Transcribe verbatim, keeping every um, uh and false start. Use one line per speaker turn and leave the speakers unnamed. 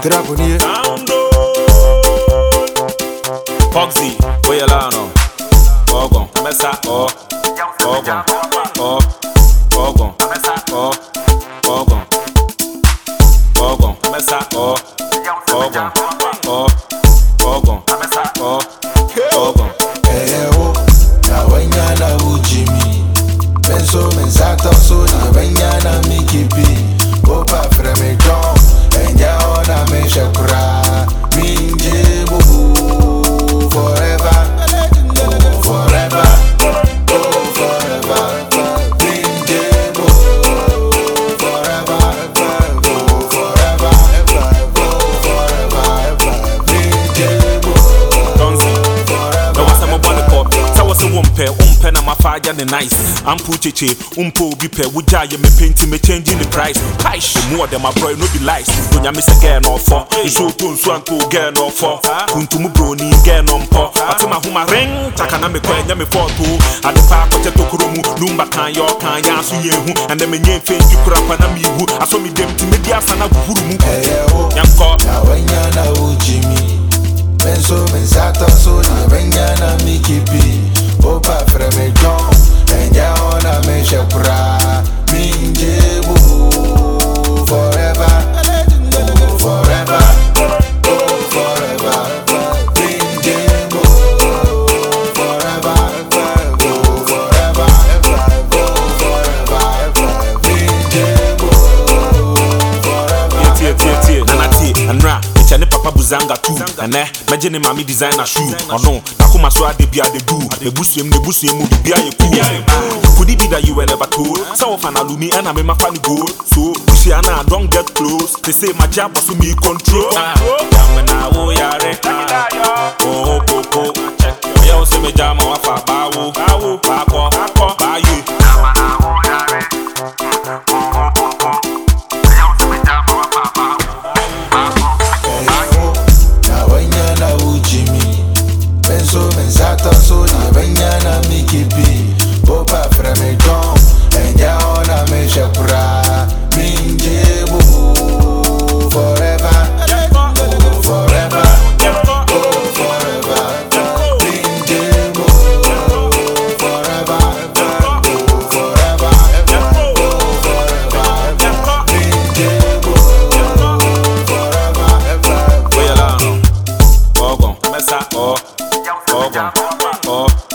Get up on here.
Foxy, Boyalano. Ogon, Mesa, oh, Ogon, oh, Ogon, oh, Ogon, Ogon, Mesa, oh, Ogon, oh, Ogon, oh, Ogon.
Hey, oh, na wenya na ujimi. Benso mensato so na wenya na mikipi. Opa freme John, enya ona me shakura. Minje bubu forever, oh, forever, oh forever. Minje bubu forever, oh forever, oh forever. Minje bubu
Donzi, no was I'm a body pop. That was a wumpe, umpe na mafaja the nice. I'm pucheche, umpo bipe, wuja ye me painting me changing the price. Paish, more than my boy no be lies. When ya miss a girl no for, it's so to swan to girl no for. Kuntumu brony girl no po. Atuma huma ring, takana me kwen ya me photo. At the park with the kurumu, lumba kan yo kan ya su yehu. And then me nye fe you kurapa na mi wu. I saw me dem to media sana gurumu. Yanko,
na wenya na ujimi. Benso mensato so na wenya na mikipi. Opa freme John, enya ona me shakura. Minje bubu forever, oh forever, oh forever. Minje bubu forever, oh forever, oh forever. Minje bubu forever.
tie tie tie, nana tie, anra. Chane papa buzanga too, and eh, imagine mami designer shoe. Oh no, nakuma so ade bia de do. The busiem, the busiem, the bia ye cool. Could it be that you were never told? So of an alumi and I'm in my funny gold. So, Bushiana, don't get close. They say my job was to me control. Yamana, oh, yare. Oh, popo. I also me jam off a bow. Bow, bako, bako, bayu. Yamana, oh, yare. Oh, popo. I also me jam off a bow.
Benso mensato so na wenya na mikipi. Opa freme John, enya ona me shakura. Minje bubu forever, oh forever, oh forever. Minje bubu forever, oh forever, oh forever. Minje bubu forever.
Boyalano, Ogon, Mesa, oh, Ogon, oh.